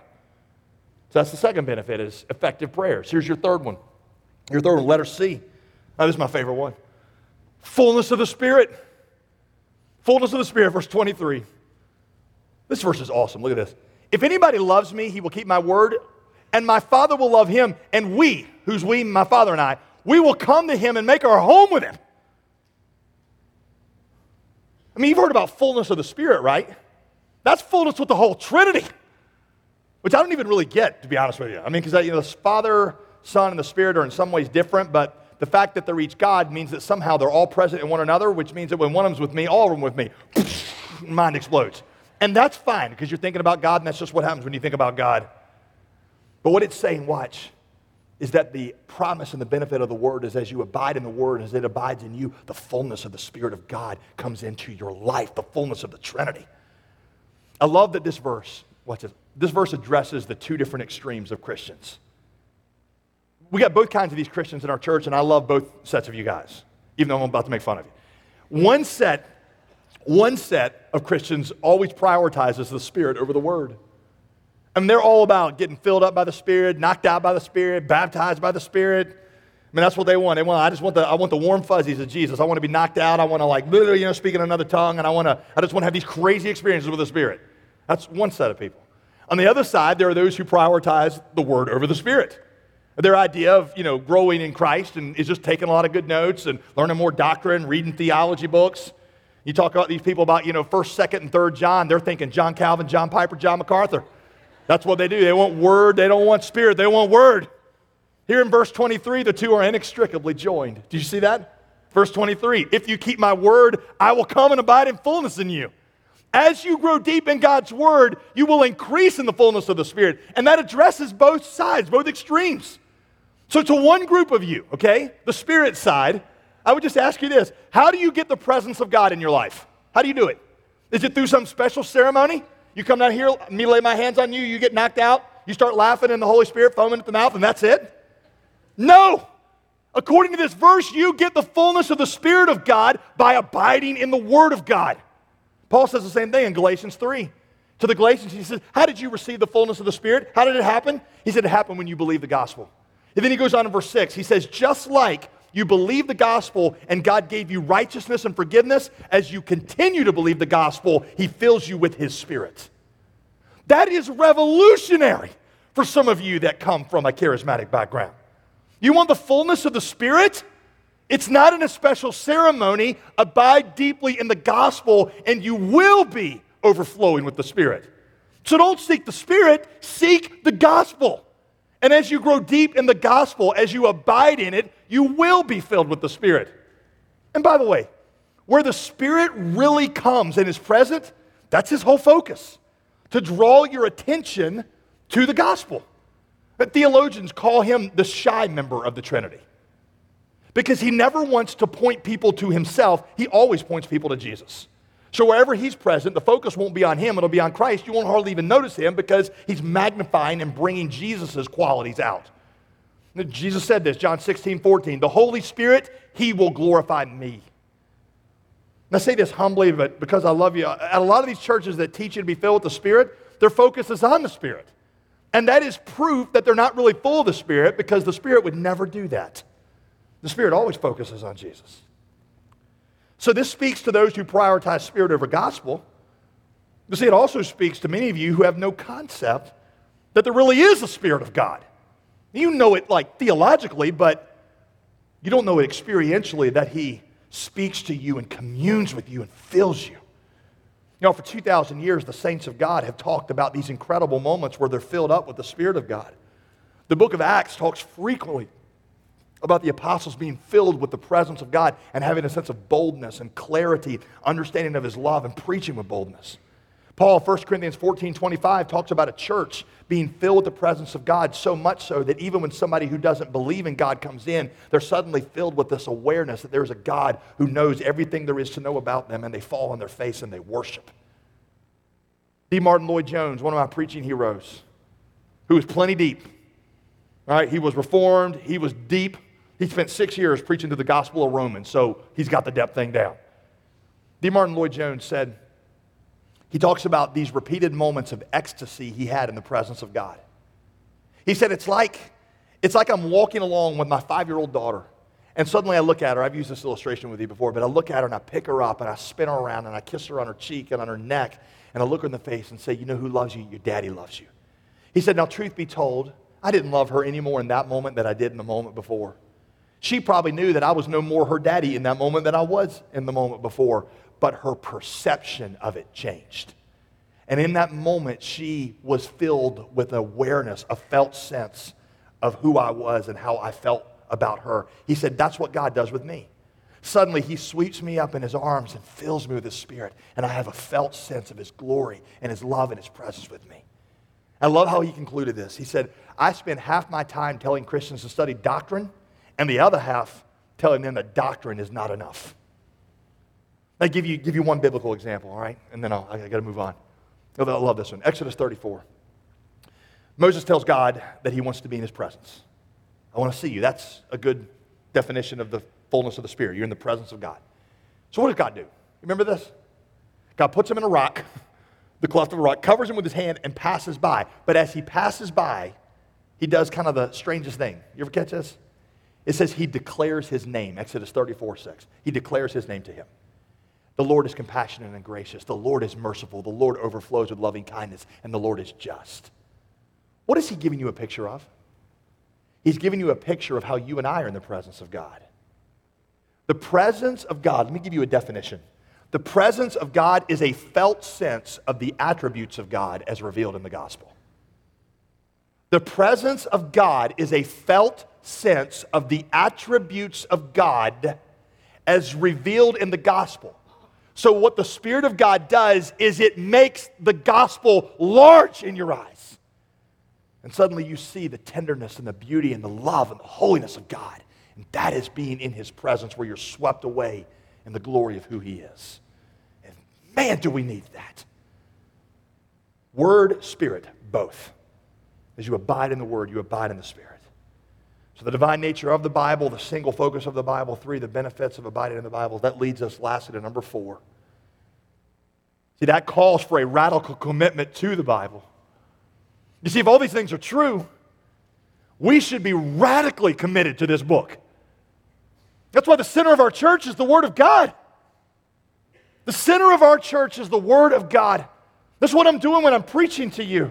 So that's the second benefit, is effective prayers. Here's your third one. Your third one, letter C. Oh, this is my favorite one. Fullness of the Spirit. Fullness of the Spirit, verse twenty-three. This verse is awesome. Look at this. If anybody loves me, he will keep my word, and my Father will love him, and we, who's we, my Father and I, we will come to him and make our home with him. I mean, you've heard about fullness of the Spirit, right? That's fullness with the whole Trinity, which I don't even really get, to be honest with you. I mean, because you know, the Father, Son, and the Spirit are in some ways different, but the fact that they're each God means that somehow they're all present in one another, which means that when one of them's with me, all of them with me. Mind explodes. And that's fine, because you're thinking about God, and that's just what happens when you think about God. But what it's saying, watch, is that the promise and the benefit of the Word is as you abide in the Word, as it abides in you, the fullness of the Spirit of God comes into your life, the fullness of the Trinity. I love that this verse, watch this, this verse addresses the two different extremes of Christians. We got both kinds of these Christians in our church, and I love both sets of you guys, even though I'm about to make fun of you. One set, one set of Christians always prioritizes the Spirit over the Word. I mean, they're all about getting filled up by the Spirit, knocked out by the Spirit, baptized by the Spirit. I mean, that's what they want. They want. I just want the. I want the warm fuzzies of Jesus. I want to be knocked out. I want to like, literally, you know, speak in another tongue, and I want to. I just want to have these crazy experiences with the Spirit. That's one set of people. On the other side, there are those who prioritize the Word over the Spirit. Their idea of, you know, growing in Christ and is just taking a lot of good notes and learning more doctrine, reading theology books. You talk about these people about, you know, first, second, and third John. They're thinking John Calvin, John Piper, John MacArthur. That's what they do. They want Word. They don't want Spirit. They want Word. Here in verse twenty-three, the two are inextricably joined. Did you see that? Verse twenty-three, if you keep my word, I will come and abide in fullness in you. As you grow deep in God's Word, you will increase in the fullness of the Spirit. And that addresses both sides, both extremes. So to one group of you, okay, the Spirit side, I would just ask you this. How do you get the presence of God in your life? How do you do it? Is it through some special ceremony? You come down here, me lay my hands on you, you get knocked out, you start laughing in the Holy Spirit, foaming at the mouth, and that's it? No! According to this verse, you get the fullness of the Spirit of God by abiding in the Word of God. Paul says the same thing in Galatians three. To the Galatians, he says, how did you receive the fullness of the Spirit? How did it happen? He said it happened when you believed the gospel. And then he goes on in verse six. He says, just like you believe the gospel and God gave you righteousness and forgiveness, as you continue to believe the gospel, he fills you with his Spirit. That is revolutionary for some of you that come from a charismatic background. You want the fullness of the Spirit? It's not in a special ceremony. Abide deeply in the gospel and you will be overflowing with the Spirit. So don't seek the Spirit, seek the gospel. And as you grow deep in the gospel, as you abide in it, you will be filled with the Spirit. And by the way, where the Spirit really comes and is present, that's his whole focus, to draw your attention to the gospel. But theologians call him the shy member of the Trinity, because he never wants to point people to himself. He always points people to Jesus. So wherever he's present, the focus won't be on him, it'll be on Christ. You won't hardly even notice him because he's magnifying and bringing Jesus' qualities out. Jesus said this, John sixteen, fourteen, the Holy Spirit, he will glorify me. And I say this humbly, but because I love you, at a lot of these churches that teach you to be filled with the Spirit, their focus is on the Spirit. And that is proof that they're not really full of the Spirit, because the Spirit would never do that. The Spirit always focuses on Jesus. So this speaks to those who prioritize Spirit over gospel. You see, it also speaks to many of you who have no concept that there really is a Spirit of God. You know it like theologically, but you don't know it experientially, that he speaks to you and communes with you and fills you. You know, for two thousand years, the saints of God have talked about these incredible moments where they're filled up with the Spirit of God. The book of Acts talks frequently about the apostles being filled with the presence of God and having a sense of boldness and clarity, understanding of his love, and preaching with boldness. Paul, First Corinthians fourteen, twenty-five, talks about a church being filled with the presence of God, so much so that even when somebody who doesn't believe in God comes in, they're suddenly filled with this awareness that there's a God who knows everything there is to know about them, and they fall on their face and they worship. D. Martin Lloyd-Jones, one of my preaching heroes, who was plenty deep. All right, he was Reformed, he was deep. He spent six years preaching to the gospel of Romans, so he's got the depth thing down. D. Martin Lloyd-Jones said, he talks about these repeated moments of ecstasy he had in the presence of God. He said, it's like, it's like I'm walking along with my five-year-old daughter, and suddenly I look at her. I've used this illustration with you before, but I look at her and I pick her up and I spin her around and I kiss her on her cheek and on her neck, and I look her in the face and say, you know who loves you? Your daddy loves you. He said, now truth be told, I didn't love her any more in that moment than I did in the moment before. She probably knew that I was no more her daddy in that moment than I was in the moment before, but her perception of it changed. And in that moment, she was filled with awareness, a felt sense of who I was and how I felt about her. He said, that's what God does with me. Suddenly, he sweeps me up in his arms and fills me with his Spirit, and I have a felt sense of his glory and his love and his presence with me. I love how he concluded this. He said, I spend half my time telling Christians to study doctrine, and the other half telling them that doctrine is not enough. I give you, give you one biblical example, all right? And then I'll, I got to move on. I love this one. Exodus thirty-four. Moses tells God that he wants to be in his presence. I want to see you. That's a good definition of the fullness of the Spirit. You're in the presence of God. So what does God do? Remember this? God puts him in a rock, the cleft of a rock, covers him with his hand, and passes by. But as he passes by, he does kind of the strangest thing. You ever catch this? It says he declares his name, Exodus thirty-four six. He declares his name to him. The Lord is compassionate and gracious. The Lord is merciful. The Lord overflows with loving kindness. And the Lord is just. What is he giving you a picture of? He's giving you a picture of how you and I are in the presence of God. The presence of God, let me give you a definition. The presence of God is a felt sense of the attributes of God as revealed in the gospel. The presence of God is a felt sense of the attributes of God as revealed in the gospel. So what the Spirit of God does is it makes the gospel large in your eyes. And suddenly you see the tenderness and the beauty and the love and the holiness of God. And that is being in his presence where you're swept away in the glory of who he is. And man, do we need that. Word, Spirit, both. As you abide in the Word, you abide in the Spirit. So the divine nature of the Bible, the single focus of the Bible, three, the benefits of abiding in the Bible. That leads us lastly to number four. See, that calls for a radical commitment to the Bible. You see, if all these things are true, we should be radically committed to this book. That's why the center of our church is the Word of God. The center of our church is the Word of God. That's what I'm doing when I'm preaching to you.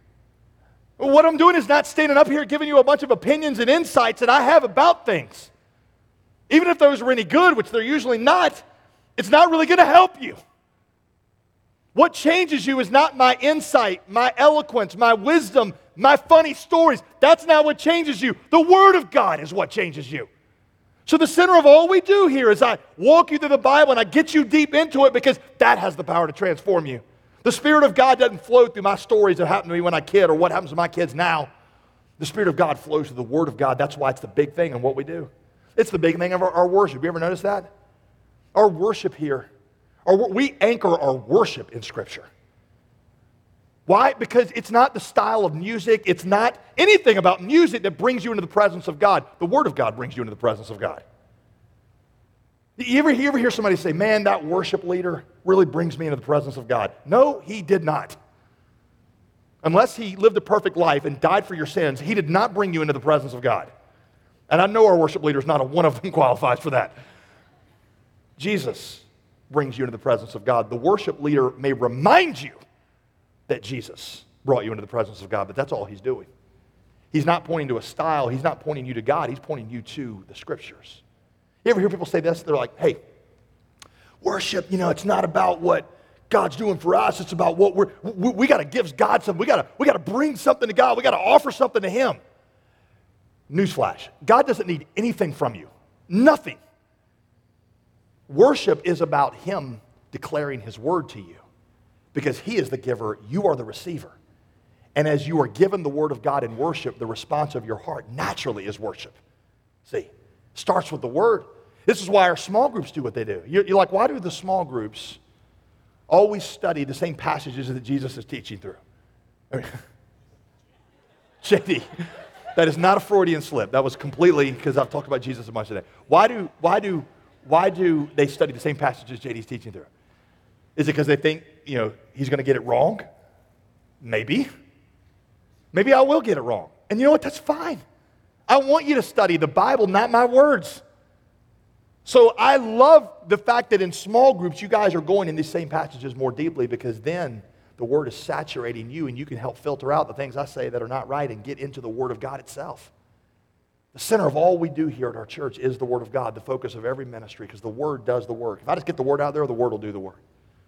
What I'm doing is not standing up here giving you a bunch of opinions and insights that I have about things. Even if those are any good, which they're usually not, it's not really going to help you. What changes you is not my insight, my eloquence, my wisdom, my funny stories. That's not what changes you. The Word of God is what changes you. So the center of all we do here is I walk you through the Bible and I get you deep into it because that has the power to transform you. The Spirit of God doesn't flow through my stories that happened to me when I was a kid or what happens to my kids now. The Spirit of God flows through the Word of God. That's why it's the big thing in what we do. It's the big thing of our, our worship. You ever notice that? Our worship here, our, we anchor our worship in Scripture. Why? Because it's not the style of music. It's not anything about music that brings you into the presence of God. The Word of God brings you into the presence of God. You ever, you ever hear somebody say, man, that worship leader really brings me into the presence of God? No, he did not. Unless he lived a perfect life and died for your sins, he did not bring you into the presence of God. And I know our worship leaders, not a one of them qualifies for that. Jesus brings you into the presence of God. The worship leader may remind you that Jesus brought you into the presence of God, but that's all he's doing. He's not pointing to a style. He's not pointing you to God. He's pointing you to the Scriptures. You ever hear people say this? They're like, hey, worship, you know, it's not about what God's doing for us. It's about what we're, we, we got to give God something. We got to we got to bring something to God. We got to offer something to him. Newsflash, God doesn't need anything from you. Nothing. Worship is about him declaring his word to you because he is the giver. You are the receiver. And as you are given the word of God in worship, the response of your heart naturally is worship. See? Starts with the Word. This is why our small groups do what they do. You're, you're like, why do the small groups always study the same passages that Jesus is teaching through? I mean, J D, that is not a Freudian slip. That was completely because I've talked about Jesus so much today. Why do, why do, why do they study the same passages J D's teaching through? Is it because they think, you know, he's going to get it wrong? Maybe. Maybe I will get it wrong. And you know what? That's fine. I want you to study the Bible, not my words. So I love the fact that in small groups, you guys are going in these same passages more deeply because then the Word is saturating you and you can help filter out the things I say that are not right and get into the Word of God itself. The center of all we do here at our church is the Word of God, the focus of every ministry because the Word does the work. If I just get the Word out there, the Word will do the work.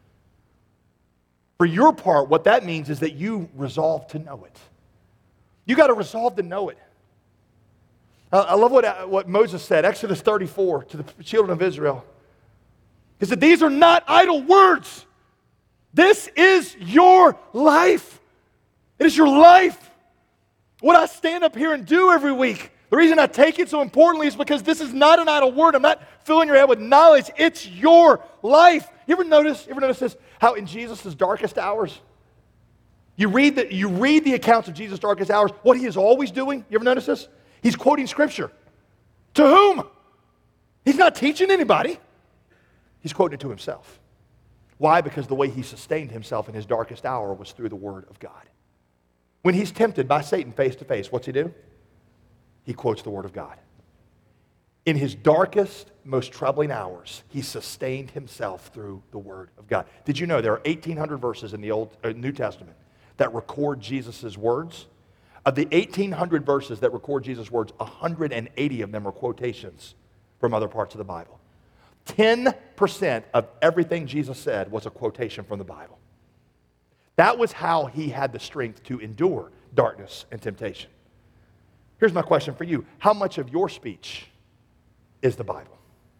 For your part, what that means is that you resolve to know it. You got to resolve to know it. I I love what, what Moses said, Exodus thirty-four, to the children of Israel. He said, these are not idle words. This is your life. It is your life. What I stand up here and do every week, the reason I take it so importantly is because this is not an idle word. I'm not filling your head with knowledge. It's your life. You ever notice, you ever notice this? How in Jesus' darkest hours, you read, the, you read the accounts of Jesus' darkest hours, what he is always doing, you ever notice this? He's quoting Scripture. To whom? He's not teaching anybody. He's quoting it to himself. Why? Because the way he sustained himself in his darkest hour was through the Word of God. When he's tempted by Satan face to face, what's he do? He quotes the Word of God. In his darkest, most troubling hours, he sustained himself through the Word of God. Did you know there are eighteen hundred verses in the Old uh, New Testament that record Jesus' words? Of the eighteen hundred verses that record Jesus' words, one hundred eighty of them are quotations from other parts of the Bible. ten percent of everything Jesus said was a quotation from the Bible. That was how he had the strength to endure darkness and temptation. Here's my question for you. How much of your speech is the Bible?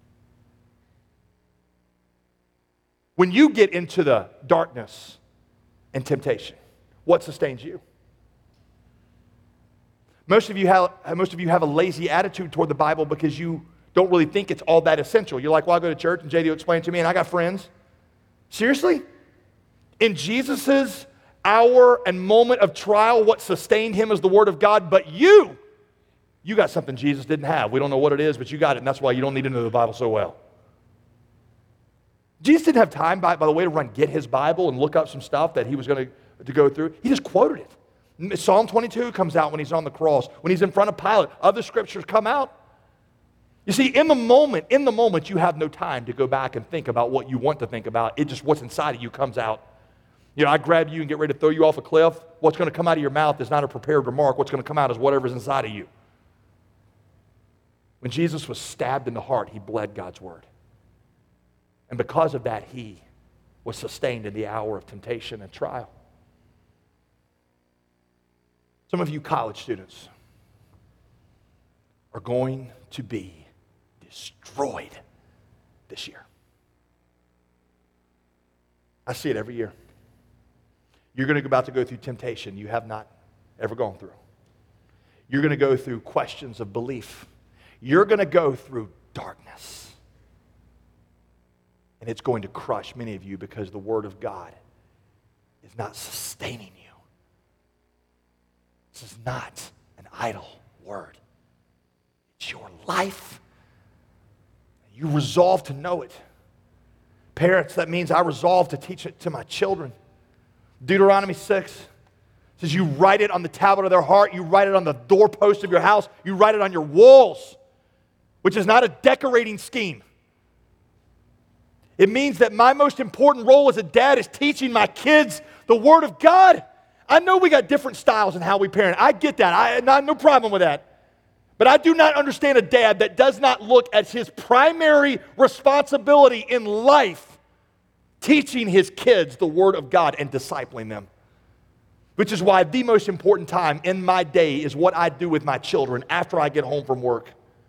When you get into the darkness and temptation, what sustains you? Most of you have, most of you have a lazy attitude toward the Bible because you don't really think it's all that essential. You're like, well, I go to church and J D will explain it to me and I got friends. Seriously? In Jesus' hour and moment of trial, what sustained him is the Word of God, but you, you got something Jesus didn't have. We don't know what it is, but you got it, and that's why you don't need to know the Bible so well. Jesus didn't have time, by, by the way, to run get his Bible and look up some stuff that he was going to, to go through. He just quoted it. Psalm twenty-two comes out when he's on the cross. When he's in front of Pilate, other scriptures come out. You see, in the moment, in the moment, you have no time to go back and think about what you want to think about. It just, what's inside of you comes out. You know, I grab you and get ready to throw you off a cliff. What's going to come out of your mouth is not a prepared remark. What's going to come out is whatever's inside of you. When Jesus was stabbed in the heart, he bled God's word. And because of that, he was sustained in the hour of temptation and trial. Some of you college students are going to be destroyed this year. I see it every year. You're going to be about to go through temptation you have not ever gone through. You're going to go through questions of belief. You're going to go through darkness. And it's going to crush many of you because the Word of God is not sustaining you. This is not an idle word. It's your life. You resolve to know it. Parents, that means I resolve to teach it to my children. Deuteronomy six says you write it on the tablet of their heart, you write it on the doorpost of your house, you write it on your walls, which is not a decorating scheme. It means that my most important role as a dad is teaching my kids the Word of God. I know we got different styles in how we parent. I get that. I have no problem with that. But I do not understand a dad that does not look at his primary responsibility in life teaching his kids the Word of God and discipling them. Which is why the most important time in my day is what I do with my children after I get home from work.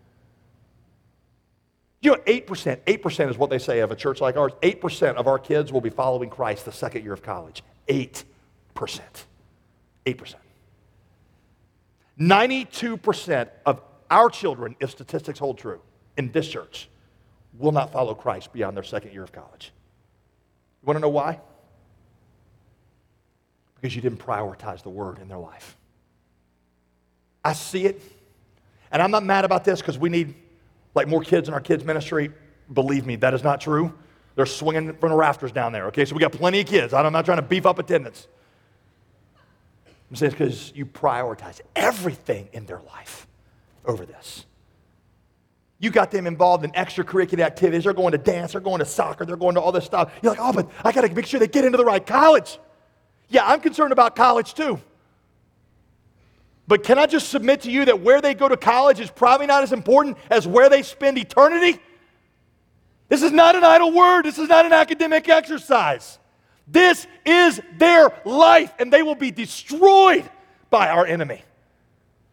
You know, eight percent, eight percent is what they say of a church like ours. eight percent of our kids will be following Christ the second year of college. eight percent. eight percent. ninety-two percent of our children, if statistics hold true, in this church, will not follow Christ beyond their second year of college. You want to know why? Because you didn't prioritize the Word in their life. I see it, and I'm not mad about this because we need like more kids in our kids' ministry. Believe me, that is not true. They're swinging from the rafters down there, okay? So we got plenty of kids. I'm not trying to beef up attendance. I'm saying it's because you prioritize everything in their life over this. You got them involved in extracurricular activities. They're going to dance. They're going to soccer. They're going to all this stuff. You're like, oh, but I got to make sure they get into the right college. Yeah, I'm concerned about college too. But can I just submit to you that where they go to college is probably not as important as where they spend eternity? This is not an idle word. This is not an academic exercise. This is their life, and they will be destroyed by our enemy.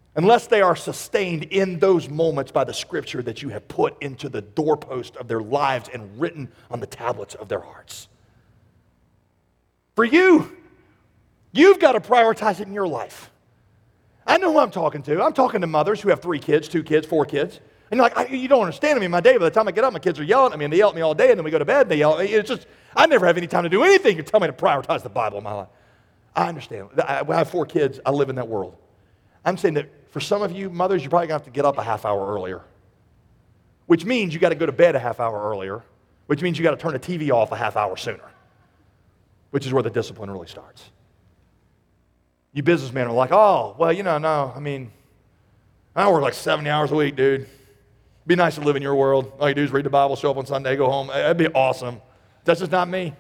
unless they are sustained in those moments by the Scripture that you have put into the doorpost of their lives and written on the tablets of their hearts. For you, you've got to prioritize it in your life. I know who I'm talking to. I'm talking to mothers who have three kids, two kids, four kids. And you're like, I, you don't understand me in my day. By the time I get up, my kids are yelling at me, and they yell at me all day, and then we go to bed, and they yell at me. It's just, I never have any time to do anything. You tell me to prioritize the Bible in my life. I understand. I, I have four kids. I live in that world. I'm saying that for some of you mothers, you're probably going to have to get up a half hour earlier, which means you got to go to bed a half hour earlier, which means you got to turn the T V off a half hour sooner, which is where the discipline really starts. You businessmen are like, oh, well, you know, no, I mean, I work like seventy hours a week, dude. Be nice to live in your world. All you do is read the Bible, show up on Sunday, go home. That'd be awesome. That's just not me.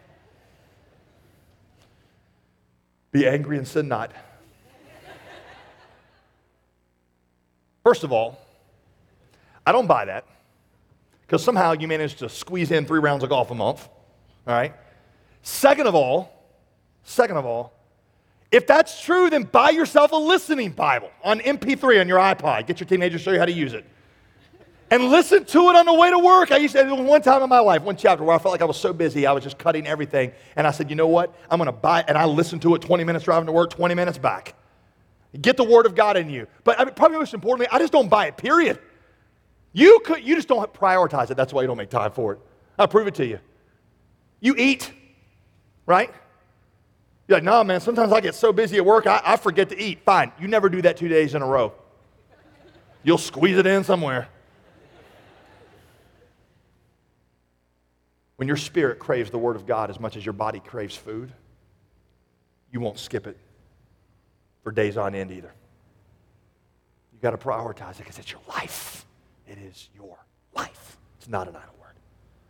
Be angry and sin not. First of all, I don't buy that, because somehow you manage to squeeze in three rounds of golf a month, all right? Second of all, second of all, if that's true, then buy yourself a listening Bible on M P three on your iPod. Get your teenager to show you how to use it. And listen to it on the way to work. I used to, one time in my life, one chapter where I felt like I was so busy, I was just cutting everything. And I said, you know what? I'm going to buy it. And I listened to it twenty minutes driving to work, twenty minutes back. Get the Word of God in you. But I mean, probably most importantly, I just don't buy it, period. You could, you just don't prioritize it. That's why you don't make time for it. I'll prove it to you. You eat, right? You're like, no, man, sometimes I get so busy at work, I, I forget to eat. Fine, you never do that two days in a row. You'll squeeze it in somewhere. When your spirit craves the Word of God as much as your body craves food, you won't skip it for days on end either. You got to prioritize it because it's your life. It is your life. It's not an idle word.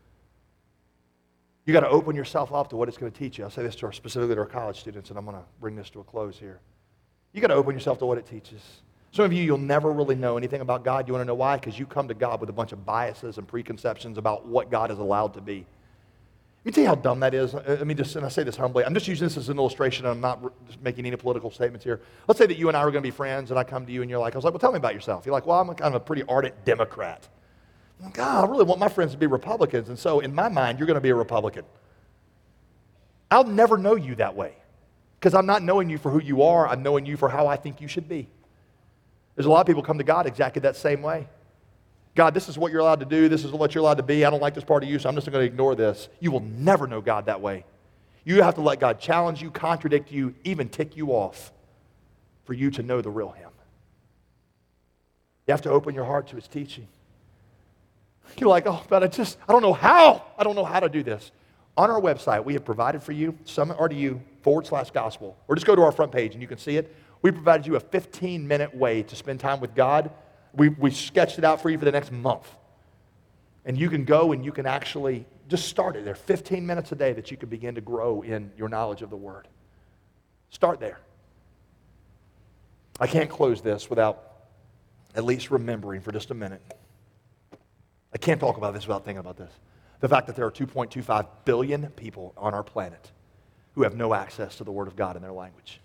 You got to open yourself up to what it's going to teach you. I'll say this to our, specifically to our college students, and I'm going to bring this to a close here. You got to open yourself to what it teaches. Some of you, you'll never really know anything about God. You want to know why? Because you come to God with a bunch of biases and preconceptions about what God is allowed to be. Let me tell you how dumb that is. I mean, just, and I say this humbly. I'm just using this as an illustration, and I'm not re- making any political statements here. Let's say that you and I are going to be friends, and I come to you, and you're like, I was like, well, tell me about yourself. You're like, well, I'm a, kind of a pretty ardent Democrat. I'm like, God, I really want my friends to be Republicans, and so in my mind, you're going to be a Republican. I'll never know you that way, because I'm not knowing you for who you are. I'm knowing you for how I think you should be. There's a lot of people come to God exactly that same way. God, this is what you're allowed to do. This is what you're allowed to be. I don't like this part of you, so I'm just going to ignore this. You will never know God that way. You have to let God challenge you, contradict you, even tick you off for you to know the real Him. You have to open your heart to His teaching. You're like, oh, but I just, I don't know how. I don't know how to do this. On our website, we have provided for you, summit R D U forward slash gospel, or just go to our front page and you can see it. We provided you a fifteen-minute way to spend time with God. We, we sketched it out for you for the next month. And you can go and you can actually just start it there. fifteen minutes a day that you can begin to grow in your knowledge of the Word. Start there. I can't close this without at least remembering for just a minute. I can't talk about this without thinking about this. The fact that there are two point two five billion people on our planet who have no access to the Word of God in their language.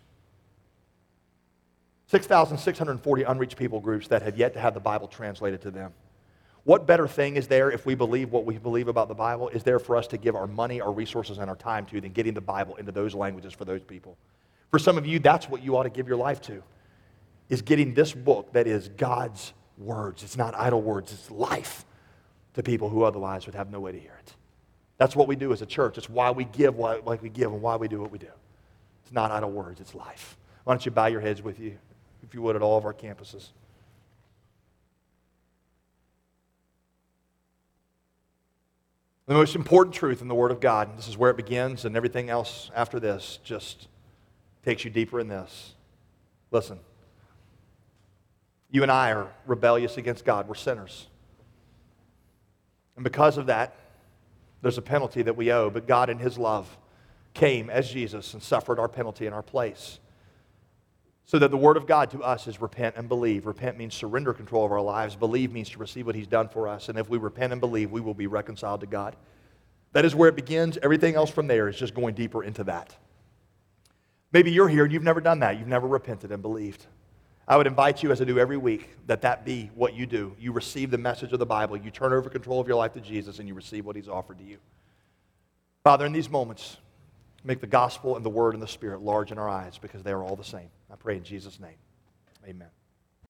six thousand six hundred forty unreached people groups that have yet to have the Bible translated to them. What better thing is there, if we believe what we believe about the Bible, is there for us to give our money, our resources, and our time to than getting the Bible into those languages for those people? For some of you, that's what you ought to give your life to, is getting this book that is God's words. It's not idle words, it's life to people who otherwise would have no way to hear it. That's what we do as a church. It's why we give like we give and why we do what we do. It's not idle words, it's life. Why don't you bow your heads with you, if you would, at all of our campuses. The most important truth in the Word of God, and this is where it begins, and everything else after this just takes you deeper in this. Listen, you and I are rebellious against God. We're sinners. And because of that, there's a penalty that we owe, but God in His love came as Jesus and suffered our penalty in our place. So that the Word of God to us is repent and believe. Repent means surrender control of our lives. Believe means to receive what He's done for us. And if we repent and believe, we will be reconciled to God. That is where it begins. Everything else from there is just going deeper into that. Maybe you're here and you've never done that. You've never repented and believed. I would invite you, as I do every week, that that be what you do. You receive the message of the Bible. You turn over control of your life to Jesus, and you receive what he's offered to you. Father, in these moments, make the gospel and the word and the Spirit large in our eyes, because they are all the same. I pray in Jesus' name. Amen.